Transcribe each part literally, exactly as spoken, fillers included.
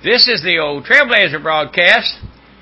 This is the Old Trailblazer broadcast.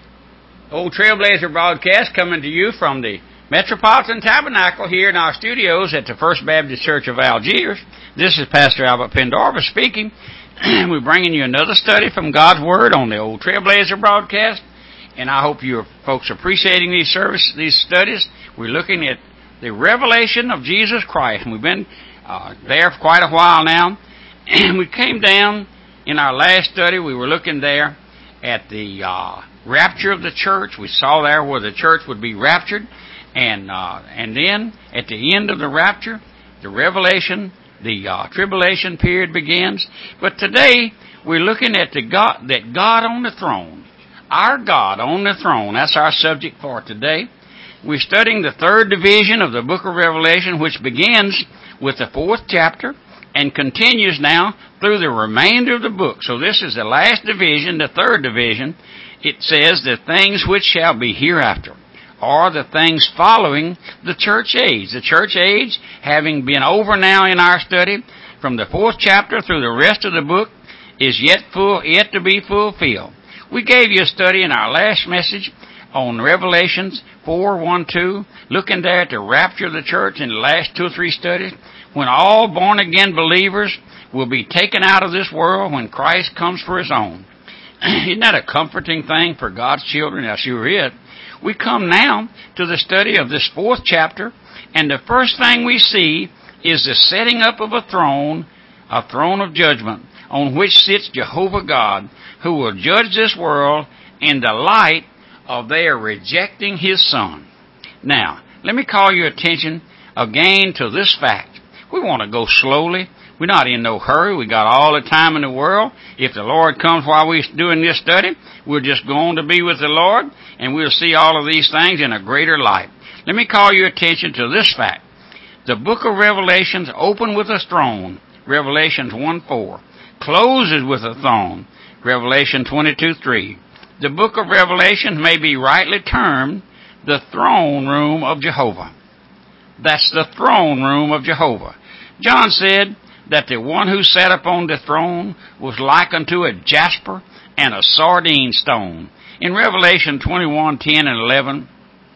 Old Trailblazer broadcast coming to you from the Metropolitan Tabernacle here in our studios at the First Baptist Church of Algiers. This is Pastor Albert Pendorfer speaking. We're bringing you another study from God's Word on the Old Trailblazer broadcast, and I hope you folks are appreciating these service, these studies. We're looking at the revelation of Jesus Christ, and we've been uh, there for quite a while now. And we came down in our last study. We were looking there at the uh, rapture of the church. We saw there where the church would be raptured, and uh, and then at the end of the rapture, the revelation, the uh, tribulation period begins. But today we're looking at the God, that God on the throne, our God on the throne. That's our subject for today. We're studying the third division of the book of Revelation, which begins with the fourth chapter and continues now through the remainder of the book. So this is the last division, the third division. It says the things which shall be hereafter, or the things following the church age. The church age, having been over now in our study, from the fourth chapter through the rest of the book, is yet full, yet to be fulfilled. We gave you a study in our last message on Revelations four, one, two, looking there at the rapture of the church in the last two or three studies, when all born-again believers will be taken out of this world when Christ comes for His own. Isn't that a comforting thing for God's children? That sure is. We come now to the study of this fourth chapter, and the first thing we see is the setting up of a throne, a throne of judgment, on which sits Jehovah God, who will judge this world in the light of their rejecting His Son. Now, let me call your attention again to this fact. We want to go slowly. We're not in no hurry. We got all the time in the world. If the Lord comes while we're doing this study, we'll just go on to be with the Lord, and we'll see all of these things in a greater light. Let me call your attention to this fact. The book of Revelations opens with a throne, Revelations one four. Closes with a throne, Revelation twenty-two three. The book of Revelations may be rightly termed the throne room of Jehovah. That's the throne room of Jehovah. John said that the one who sat upon the throne was like unto a jasper and a sardine stone. In Revelation twenty-one ten and eleven,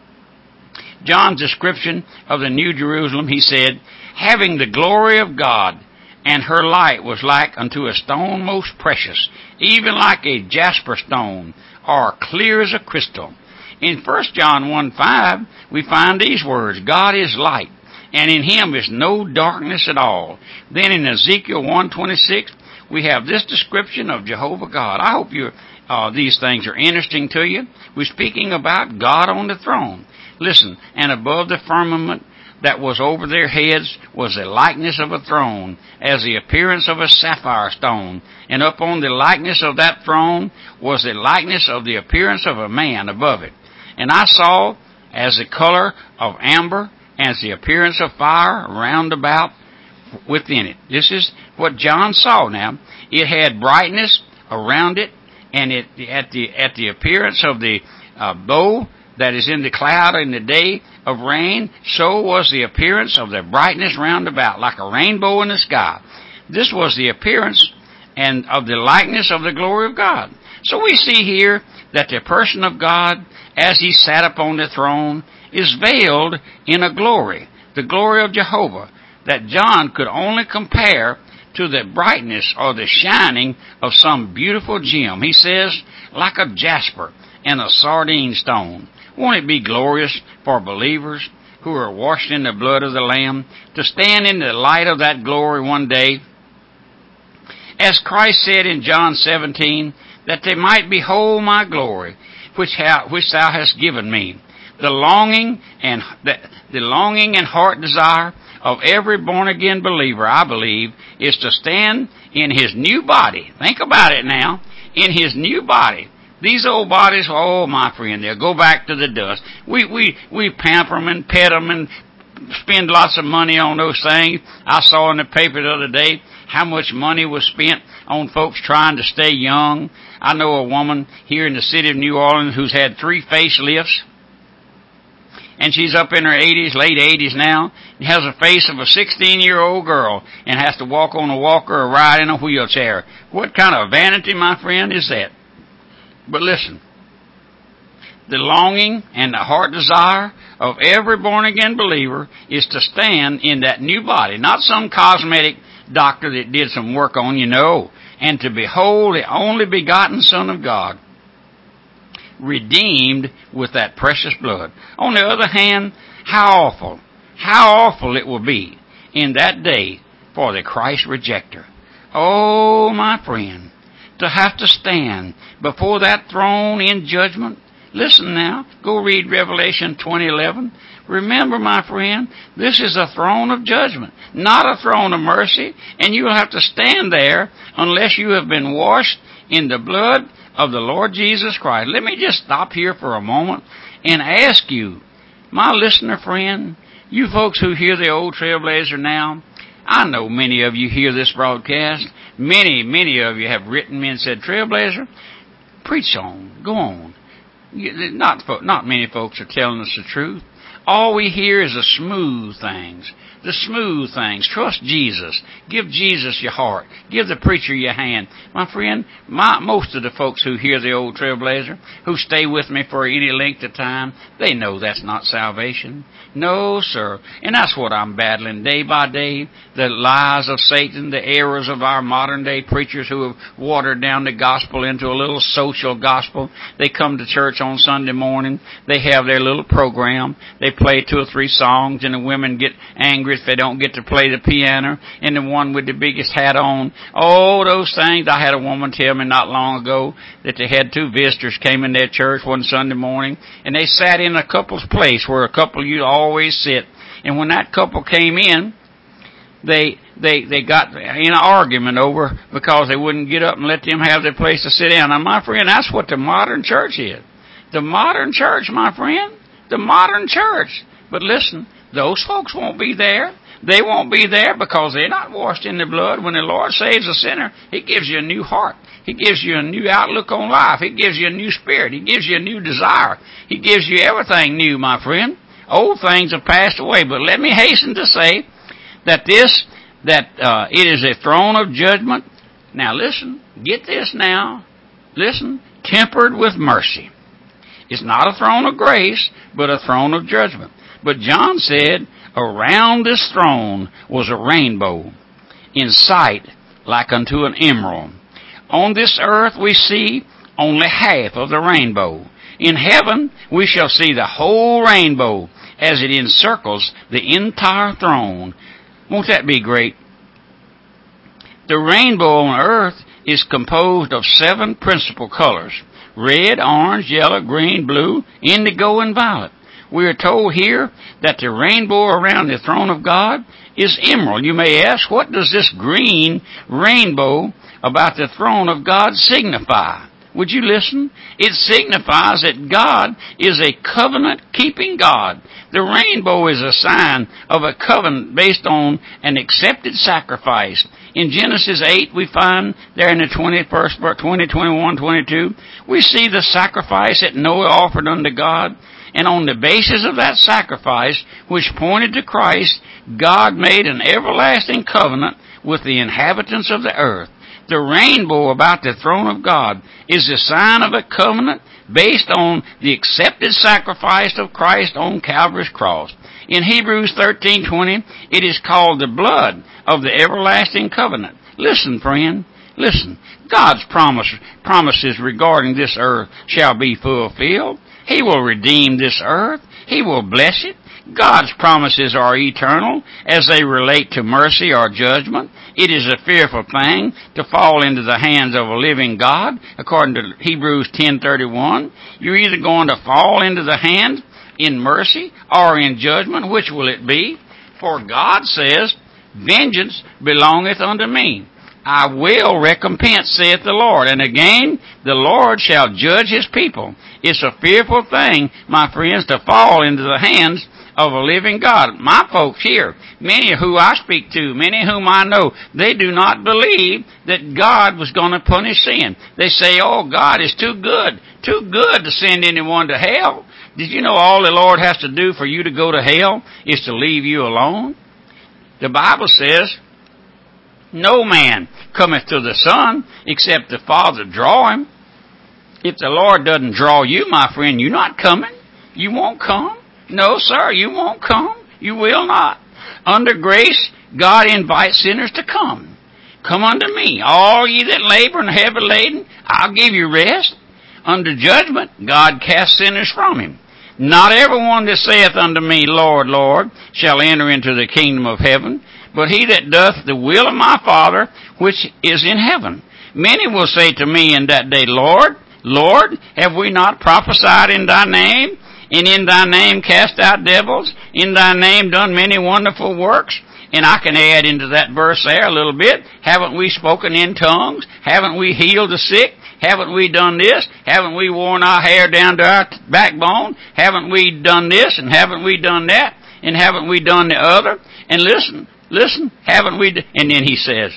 John's description of the New Jerusalem, he said, having the glory of God, and her light was like unto a stone most precious, even like a jasper stone, or clear as a crystal. In First John one five, we find these words, God is light, and in Him is no darkness at all. Then in Ezekiel one twenty-six, we have this description of Jehovah God. I hope you, uh, these things are interesting to you. We're speaking about God on the throne. Listen, and above the firmament that was over their heads was the likeness of a throne, as the appearance of a sapphire stone. And upon the likeness of that throne was the likeness of the appearance of a man above it. And I saw as the color of amber, as the appearance of fire round about within it. This is what John saw now. It had brightness around it, and it at the at the appearance of the uh, bow that is in the cloud in the day of rain, so was the appearance of the brightness round about, like a rainbow in the sky. This was the appearance and of the likeness of the glory of God. So we see here that the person of God, as He sat upon the throne, is veiled in a glory, the glory of Jehovah, that John could only compare to the brightness or the shining of some beautiful gem. He says, like a jasper and a sardine stone. Won't it be glorious for believers who are washed in the blood of the Lamb to stand in the light of that glory one day? As Christ said in John seventeen, that they might behold my glory, which, ha- which thou hast given me. The longing and the, the longing and heart desire of every born-again believer, I believe, is to stand in his new body. Think about it now. In his new body. These old bodies, oh, my friend, they'll go back to the dust. We we we pamper them and pet them and spend lots of money on those things. I saw in the paper the other day how much money was spent on folks trying to stay young. I know a woman here in the city of New Orleans who's had three facelifts. and she's up in her eighties, late eighties now, and has the face of a sixteen-year-old girl and has to walk on a walker or ride in a wheelchair. What kind of vanity, my friend, is that? But listen, the longing and the heart desire of every born-again believer is to stand in that new body, not some cosmetic doctor that did some work on you, no, and to behold the only begotten Son of God, redeemed with that precious blood. On the other hand, how awful, how awful it will be in that day for the Christ rejecter. Oh, my friend, to have to stand before that throne in judgment. Listen now, go read Revelation twenty eleven. Remember, my friend, this is a throne of judgment, not a throne of mercy, and you will have to stand there unless you have been washed in the blood of the Lord Jesus Christ. Let me just stop here for a moment and ask you, my listener friend, you folks who hear the old Trailblazer now, I know many of you hear this broadcast. Many, many of you have written me and said, Trailblazer, preach on, go on. Not, not many folks are telling us the truth. All we hear is the smooth things. The smooth things. Trust Jesus. Give Jesus your heart. Give the preacher your hand. My friend, my, most of the folks who hear the old Trailblazer, who stay with me for any length of time, they know that's not salvation. No, sir. And that's what I'm battling day by day. The lies of Satan, the errors of our modern day preachers who have watered down the gospel into a little social gospel. They come to church on Sunday morning. They have their little program. They play two or three songs, and the women get angry if they don't get to play the piano, and the one with the biggest hat on. Oh, those things. I had a woman tell me not long ago that they had two visitors came in their church one Sunday morning, and they sat in a couple's place where a couple used to always sit. And when that couple came in, they they they got in an argument over because they wouldn't get up and let them have their place to sit down. Now, my friend, that's what the modern church is. The modern church, my friend. The modern church. But listen, those folks won't be there. They won't be there because they're not washed in the blood. When the Lord saves a sinner, He gives you a new heart. He gives you a new outlook on life. He gives you a new spirit. He gives you a new desire. He gives you everything new, my friend. Old things have passed away. But let me hasten to say that this, that uh, it is a throne of judgment. Now listen, get this now. Listen, tempered with mercy. It's not a throne of grace, but a throne of judgment. But John said, around this throne was a rainbow, in sight like unto an emerald. On this earth we see only half of the rainbow. In heaven we shall see the whole rainbow as it encircles the entire throne. Won't that be great? The rainbow on earth is composed of seven principal colors: red, orange, yellow, green, blue, indigo, and violet. We are told here that the rainbow around the throne of God is emerald. You may ask, what does this green rainbow about the throne of God signify? Would you listen? It signifies that God is a covenant-keeping God. The rainbow is a sign of a covenant based on an accepted sacrifice. In Genesis eight, we find there in the twenty-first verse, twenty, twenty-one, twenty-two, we see the sacrifice that Noah offered unto God. And on the basis of that sacrifice, which pointed to Christ, God made an everlasting covenant with the inhabitants of the earth. The rainbow about the throne of God is the sign of a covenant based on the accepted sacrifice of Christ on Calvary's cross. In Hebrews thirteen twenty, it is called the blood of the everlasting covenant. Listen, friend, listen. God's promise, promises regarding this earth shall be fulfilled. He will redeem this earth. He will bless it. God's promises are eternal as they relate to mercy or judgment. It is a fearful thing to fall into the hands of a living God, according to Hebrews ten thirty-one. You're either going to fall into the hand in mercy or in judgment. Which will it be? For God says, vengeance belongeth unto me. I will recompense, saith the Lord. And again, the Lord shall judge His people. It's a fearful thing, my friends, to fall into the hands of a living God. My folks here, many who I speak to, many whom I know, they do not believe that God was going to punish sin. They say, oh, God is too good, too good to send anyone to hell. Did you know all the Lord has to do for you to go to hell is to leave you alone? The Bible says, no man cometh to the Son except the Father draw him. If the Lord doesn't draw you, my friend, you're not coming. You won't come. No, sir, you won't come. You will not. Under grace, God invites sinners to come. Come unto me, all ye that labor and are heavy laden, I'll give you rest. Under judgment, God casts sinners from him. Not everyone that saith unto me, Lord, Lord, shall enter into the kingdom of heaven, but he that doth the will of my Father which is in heaven. Many will say to me in that day, Lord, Lord, have we not prophesied in thy name, and in thy name cast out devils, in thy name done many wonderful works? And I can add into that verse there a little bit. Haven't we spoken in tongues? Haven't we healed the sick? Haven't we done this? Haven't we worn our hair down to our backbone? Haven't we done this? And haven't we done that? And haven't we done the other? And listen, listen, haven't we? D-? And then he says,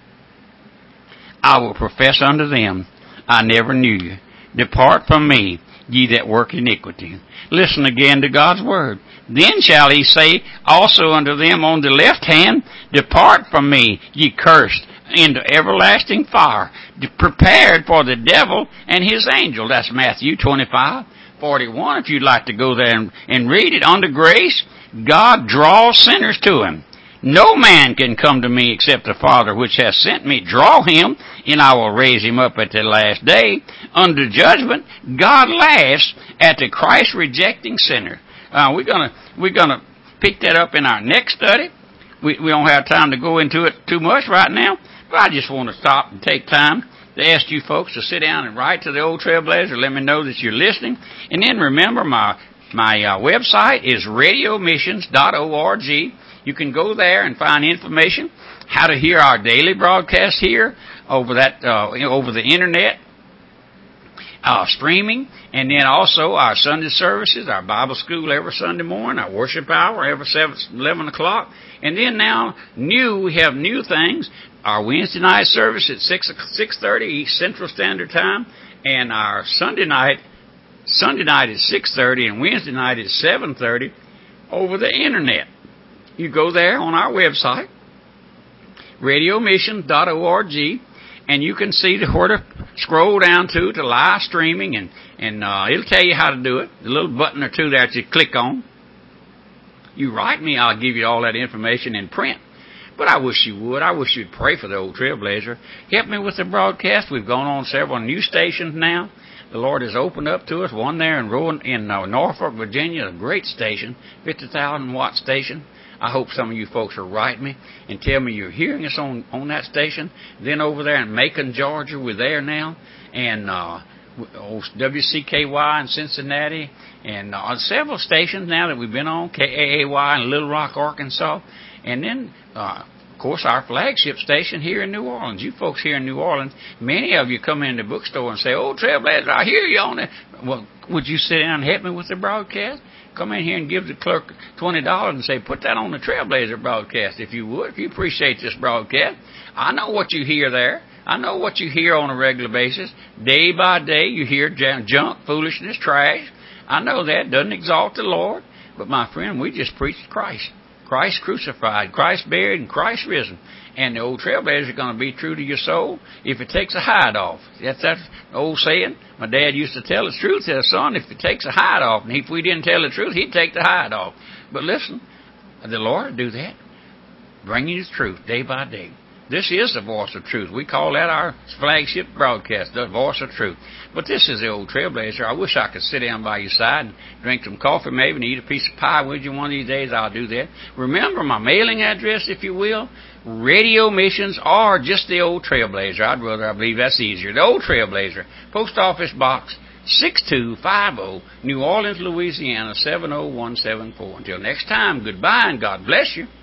I will profess unto them, I never knew you. Depart from me, ye that work iniquity. Listen again to God's word. Then shall he say also unto them on the left hand, Depart from me, ye cursed, into everlasting fire, prepared for the devil and his angel. That's Matthew twenty-five forty-one. If you'd like to go there and, and read it. Under grace, God draws sinners to him. No man can come to me except the Father which has sent me draw him, and I will raise him up at the last day. Under judgment, God laughs at the Christ-rejecting sinner. Uh, we're gonna we're gonna pick that up in our next study. We we don't have time to go into it too much right now, but I just want to stop and take time to ask you folks to sit down and write to the Old Trailblazer. Let me know that you're listening, and then remember my my uh, website is radio missions dot org. You can go there and find information how to hear our daily broadcast here over that uh, over the internet. Uh, streaming, and then also our Sunday services, our Bible school every Sunday morning, our worship hour every seven, eleven o'clock, and then now new we have new things. Our Wednesday night service at six six thirty Central Standard Time, and our Sunday night Sunday night is six thirty, and Wednesday night is seven thirty over the internet. You go there on our website, radio missions dot org. And you can see where to scroll down to to live streaming, and, and uh, it'll tell you how to do it. The little button or two there that you click on. You write me, I'll give you all that information in print. But I wish you would. I wish you'd pray for the Old Trailblazer. Help me with the broadcast. We've gone on several new stations now. The Lord has opened up to us. One there in, Rowan, in uh, Norfolk, Virginia, a great station, fifty thousand watt station. I hope some of you folks will write me and tell me you're hearing us on, on that station. Then over there in Macon, Georgia, we're there now. And uh, W C K Y in Cincinnati. And uh, several stations now that we've been on. K A A Y in Little Rock, Arkansas. And then, uh, of course, our flagship station here in New Orleans. You folks here in New Orleans, many of you come in the bookstore and say, "Oh, Trailblazer, I hear you on it." Well, would you sit down and help me with the broadcast? Come in here and give the clerk twenty dollars and say, put that on the Trailblazer broadcast, if you would, if you appreciate this broadcast. I know what you hear there. I know what you hear on a regular basis. Day by day, you hear junk, foolishness, trash. I know that. Doesn't exalt the Lord. But, my friend, we just preached Christ. Christ crucified, Christ buried, and Christ risen. And the Old Trailblazer is going to be true to your soul if it takes a hide off. That's that old saying. My dad used to tell the truth to his son, if it takes a hide off. And if we didn't tell the truth, he'd take the hide off. But listen, the Lord will do that. Bringing you the truth day by day. This is the voice of truth. We call that our flagship broadcast, the voice of truth. But this is the Old Trailblazer. I wish I could sit down by your side and drink some coffee maybe and eat a piece of pie with you one of these days. I'll do that. Remember my mailing address, if you will. Radio Missions or just the Old Trailblazer. I'd rather, I believe that's easier. The Old Trailblazer. Post Office Box six two five zero, New Orleans, Louisiana seven oh one seven four. Until next time, goodbye and God bless you.